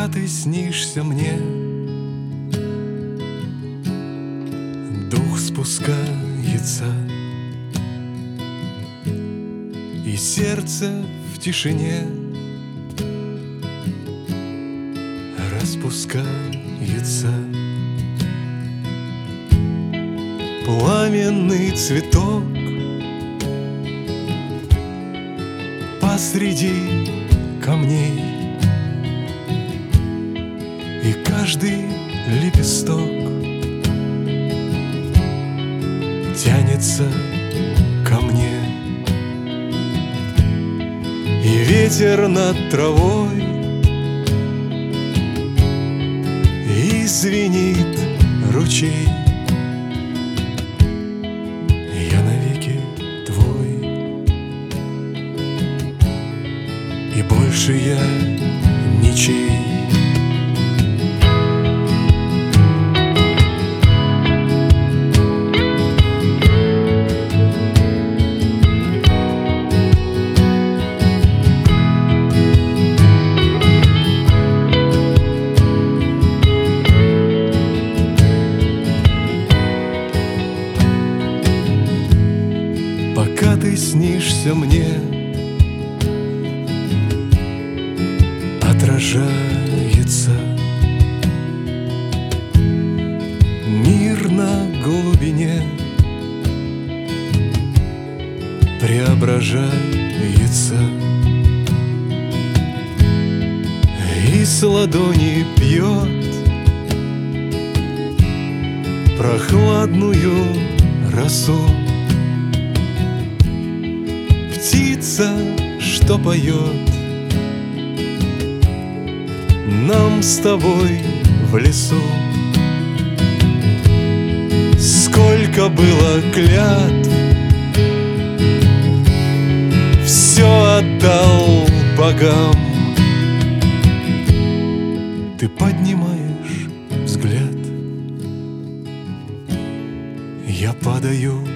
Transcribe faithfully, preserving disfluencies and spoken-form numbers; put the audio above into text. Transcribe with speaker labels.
Speaker 1: Пока ты снишься мне, дух спускается, и сердце в тишине распускается. Пламенный цветок посреди камней, и каждый лепесток тянется ко мне. И ветер над травой, и звенит ручей. Я навеки твой, и больше я ничей. Пока ты снишься мне, отражается мир на глубине, преображается, и с ладони пьет прохладную росу. Птица, что поет нам с тобой в лесу. Сколько было клятв, все отдал богам. Ты поднимаешь взгляд, я падаю